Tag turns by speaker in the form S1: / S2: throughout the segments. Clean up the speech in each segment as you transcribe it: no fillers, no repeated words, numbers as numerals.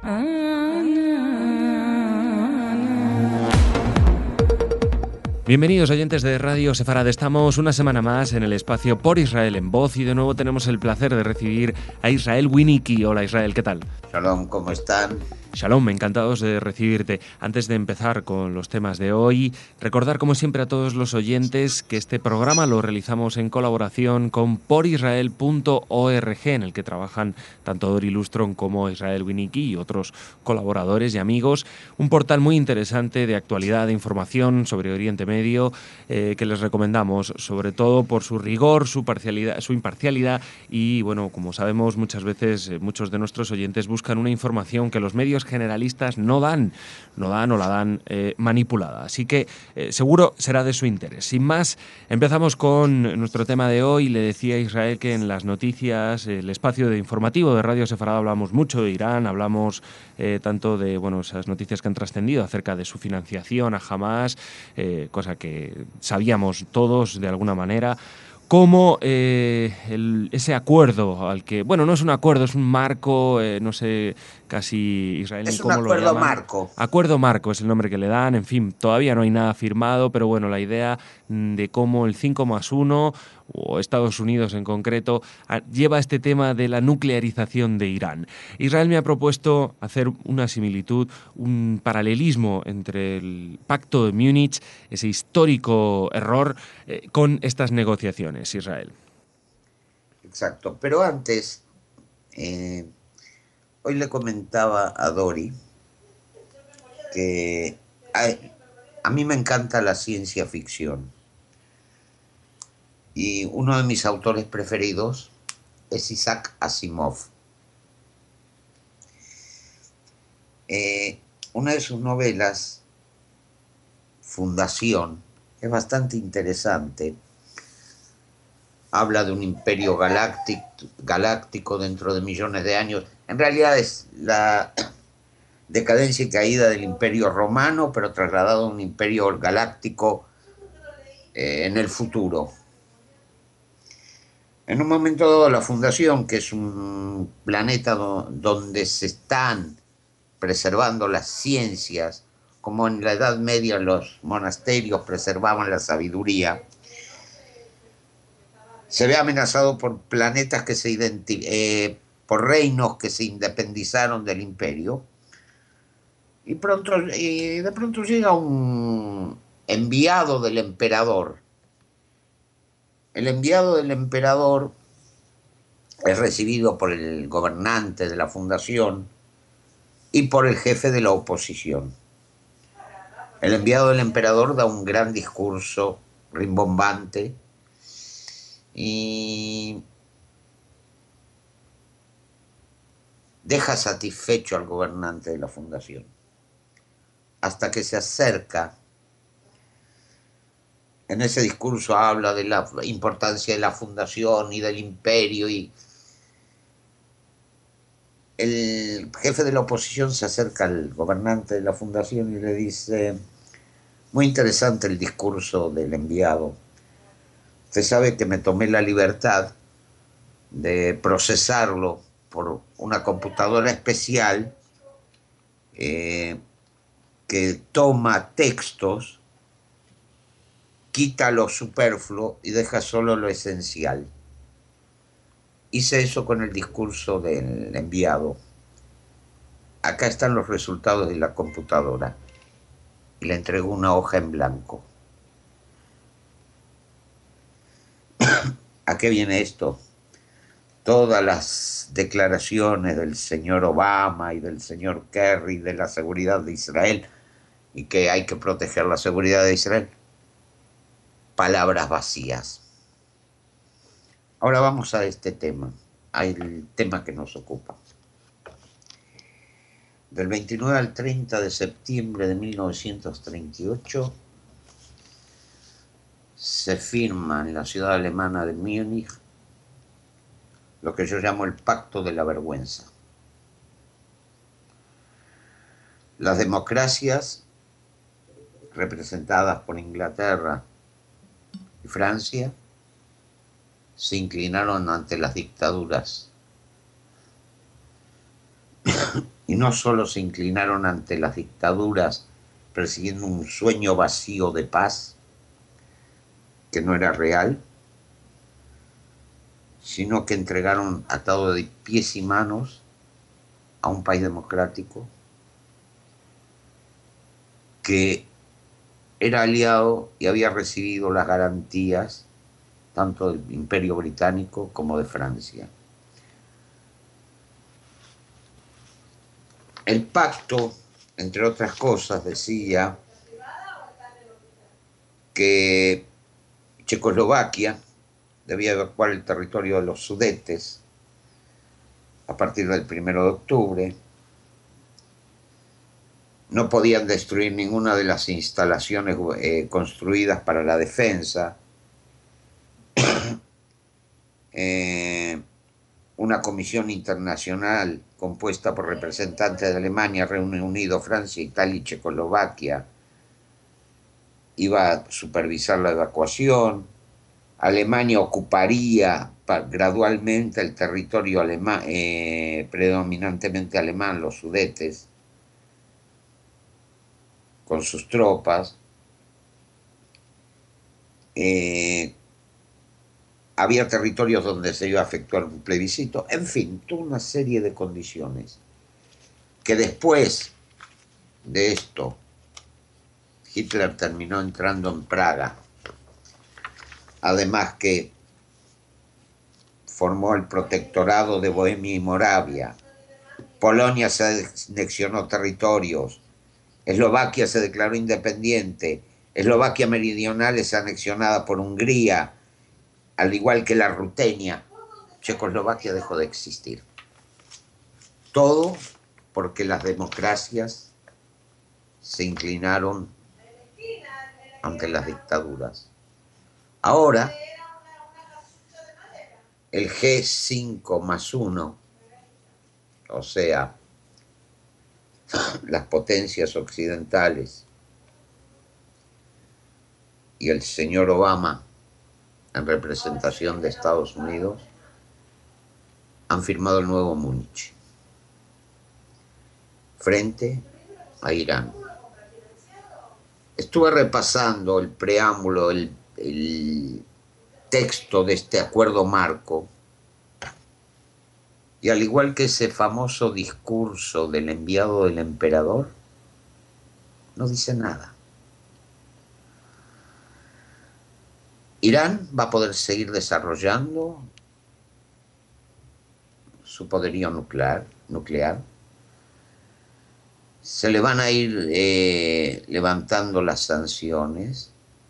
S1: Bienvenidos oyentes de Radio Sefarad, estamos una semana más en el espacio Por Israel en Voz y de nuevo tenemos el placer de recibir a Israel Winnicki. Hola Israel, ¿qué tal?
S2: Shalom, ¿cómo están?
S1: Shalom, encantados de recibirte. Antes de empezar con los temas de hoy, recordar como siempre a todos los oyentes que este programa lo realizamos en colaboración con porisrael.org, en el que trabajan tanto Dori Lustron como Israel Winnicki y otros colaboradores y amigos. Un portal muy interesante de actualidad, de información sobre Oriente Medio, que les recomendamos, sobre todo por su rigor, su imparcialidad y, bueno, como sabemos, muchas veces muchos de nuestros oyentes buscan una información que los medios generalistas no dan o la dan manipulada. Así que seguro será de su interés. Sin más, empezamos con nuestro tema de hoy. Le decía a Israel que en las noticias, el espacio de informativo de Radio Sefarad, hablamos mucho de Irán, hablamos tanto de esas noticias que han trascendido acerca de su financiación a Hamás, cosa que sabíamos todos de alguna manera, como ese acuerdo al que, no es un acuerdo, es un marco, no sé casi Israel ni cómo lo llaman.
S2: Es un acuerdo marco.
S1: Acuerdo marco es el nombre que le dan, en fin, todavía no hay nada firmado, pero bueno, la idea de cómo el 5+1, o Estados Unidos en concreto, lleva este tema de la nuclearización de Irán. Israel me ha propuesto hacer una similitud, un paralelismo entre el Pacto de Múnich, ese histórico error, con estas negociaciones, Israel.
S2: Exacto, pero antes, hoy le comentaba a Dori que a mí me encanta la ciencia ficción y uno de mis autores preferidos es Isaac Asimov. Una de sus novelas, Fundación, es bastante interesante. Habla de un imperio galáctico dentro de millones de años. En realidad es la decadencia y caída del imperio romano, pero trasladado a un imperio galáctico en el futuro. En un momento dado, la Fundación, que es un planeta donde se están preservando las ciencias, como en la Edad Media los monasterios preservaban la sabiduría, se ve amenazado por planetas por reinos que se independizaron del imperio, y de pronto llega un enviado del emperador. El enviado del emperador es recibido por el gobernante de la Fundación y por el jefe de la oposición. El enviado del emperador da un gran discurso rimbombante y deja satisfecho al gobernante de la Fundación, hasta que se acerca. En ese discurso habla de la importancia de la Fundación y del imperio, y el jefe de la oposición se acerca al gobernante de la Fundación y le dice: muy interesante el discurso del enviado. Usted sabe que me tomé la libertad de procesarlo por una computadora especial que toma textos, quita lo superfluo y deja solo lo esencial. Hice eso con el discurso del enviado. Acá están los resultados de la computadora. Y le entregó una hoja en blanco. ¿A qué viene esto? Todas las declaraciones del señor Obama y del señor Kerry de la seguridad de Israel, y que hay que proteger la seguridad de Israel, palabras vacías. Ahora vamos a este tema, al tema que nos ocupa. Del 29 al 30 de septiembre de 1938 se firma en la ciudad alemana de Múnich lo que yo llamo el Pacto de la Vergüenza. Las democracias, representadas por Inglaterra y Francia, se inclinaron ante las dictaduras y no solo se inclinaron ante las dictaduras persiguiendo un sueño vacío de paz, que no era real, sino que entregaron atado de pies y manos a un país democrático que era aliado y había recibido las garantías tanto del Imperio Británico como de Francia. El pacto, entre otras cosas, decía que Checoslovaquia debía evacuar el territorio de los Sudetes a partir del 1 de octubre. No podían destruir ninguna de las instalaciones construidas para la defensa. Una comisión internacional compuesta por representantes de Alemania, Reino Unido, Francia, Italia y Checoslovaquia iba a supervisar la evacuación. Alemania ocuparía gradualmente el territorio alemán, predominantemente alemán, los Sudetes, con sus tropas. Había territorios donde se iba a efectuar un plebiscito, en fin, toda una serie de condiciones que después de esto Hitler terminó entrando en Praga. Además que formó el protectorado de Bohemia y Moravia. Polonia se anexionó territorios. Eslovaquia se declaró independiente. Eslovaquia meridional es anexionada por Hungría, al igual que la Rutenia. Checoslovaquia dejó de existir. Todo porque las democracias se inclinaron ante las dictaduras. Ahora, el G5+1, o sea, las potencias occidentales y el señor Obama en representación de Estados Unidos, han firmado el nuevo Múnich frente a Irán. Estuve repasando el preámbulo, el texto de este acuerdo marco, y al igual que ese famoso discurso del enviado del emperador, no dice nada. Irán va a poder seguir desarrollando su poderío nuclear. Se le van a ir levantando las sanciones.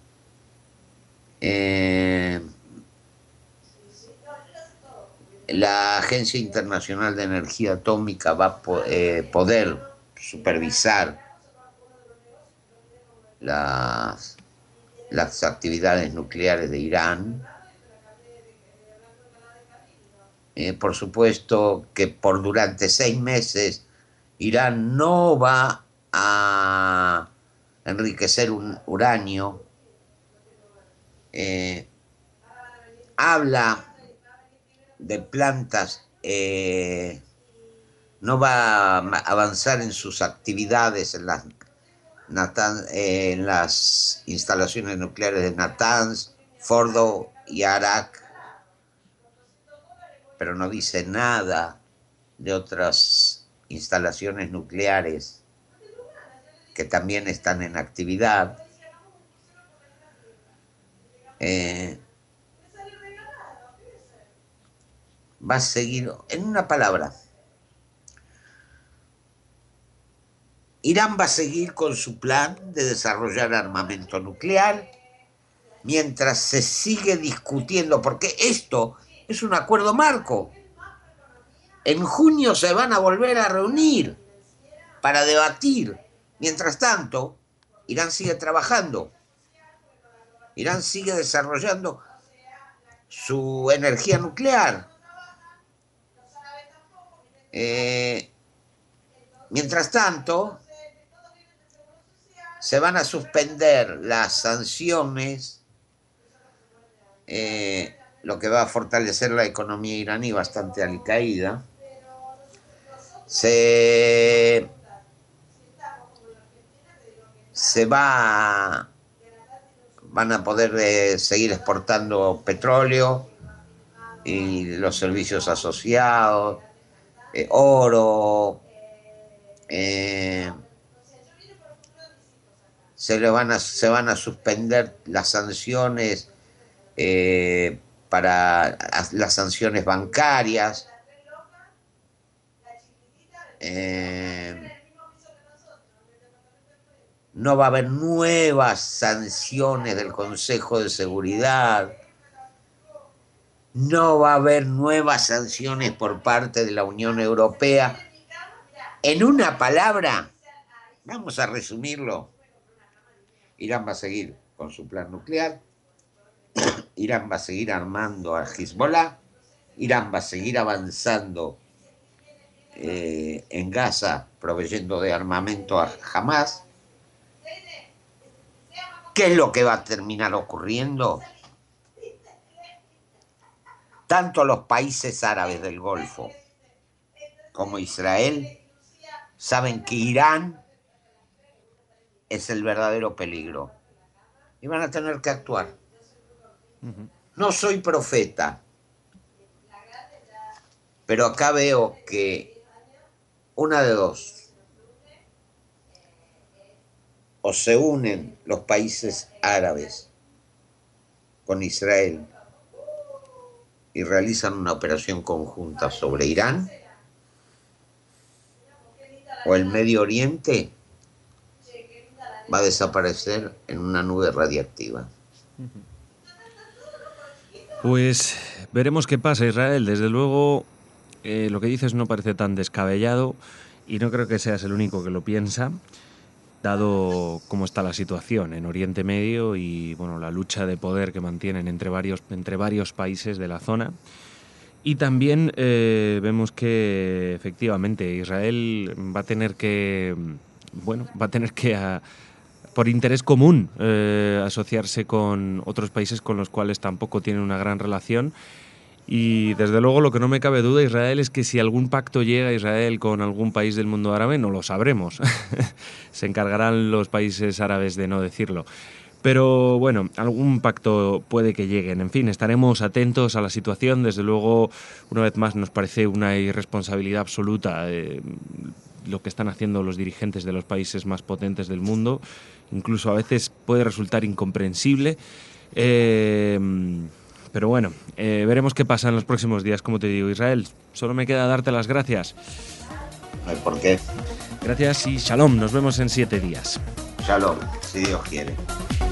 S2: La Agencia Internacional de Energía Atómica va a poder supervisar las actividades nucleares de Irán. Por supuesto que durante 6 meses Irán no va a enriquecer un uranio. Habla de plantas, no va a avanzar en sus actividades en las instalaciones nucleares de Natanz, Fordo y Arak, pero no dice nada de otras instalaciones nucleares que también están en actividad. Va a seguir, en una palabra, Irán va a seguir con su plan de desarrollar armamento nuclear mientras se sigue discutiendo, porque esto es un acuerdo marco. En junio se van a volver a reunir para debatir. Mientras tanto, Irán sigue trabajando. Irán sigue desarrollando su energía nuclear. Mientras tanto, se van a suspender las sanciones, lo que va a fortalecer la economía iraní bastante alicaída. se, se va, van a poder seguir exportando petróleo y los servicios asociados, oro, se van a suspender las sanciones para las sanciones bancarias. No va a haber nuevas sanciones del Consejo de Seguridad. No va a haber nuevas sanciones por parte de la Unión Europea. En una palabra, vamos a resumirlo. Irán va a seguir con su plan nuclear. Irán va a seguir armando a Hezbollah. Irán va a seguir avanzando en Gaza, proveyendo de armamento a Hamas. ¿Qué es lo que va a terminar ocurriendo? Tanto los países árabes del Golfo como Israel saben que Irán es el verdadero peligro y van a tener que actuar. No soy profeta, pero acá veo que una de dos: o se unen los países árabes con Israel y realizan una operación conjunta sobre Irán, o el Medio Oriente va a desaparecer en una nube radiactiva.
S1: Pues veremos qué pasa, Israel. Desde luego, lo que dices no parece tan descabellado y no creo que seas el único que lo piensa, dado cómo está la situación en Oriente Medio y bueno, la lucha de poder que mantienen entre varios países de la zona. Y también vemos que efectivamente Israel va a tener que, por interés común, asociarse con otros países con los cuales tampoco tienen una gran relación. Y desde luego lo que no me cabe duda, Israel, es que si algún pacto llega a Israel con algún país del mundo árabe, no lo sabremos. Se encargarán los países árabes de no decirlo. Pero bueno, algún pacto puede que lleguen. En fin, estaremos atentos a la situación. Desde luego, una vez más, nos parece una irresponsabilidad absoluta lo que están haciendo los dirigentes de los países más potentes del mundo. Incluso a veces puede resultar incomprensible. Pero bueno, veremos qué pasa en los próximos días, como te digo, Israel. Solo me queda darte las gracias.
S2: No hay por qué.
S1: Gracias y shalom. Nos vemos en 7 días.
S2: Shalom, si Dios quiere.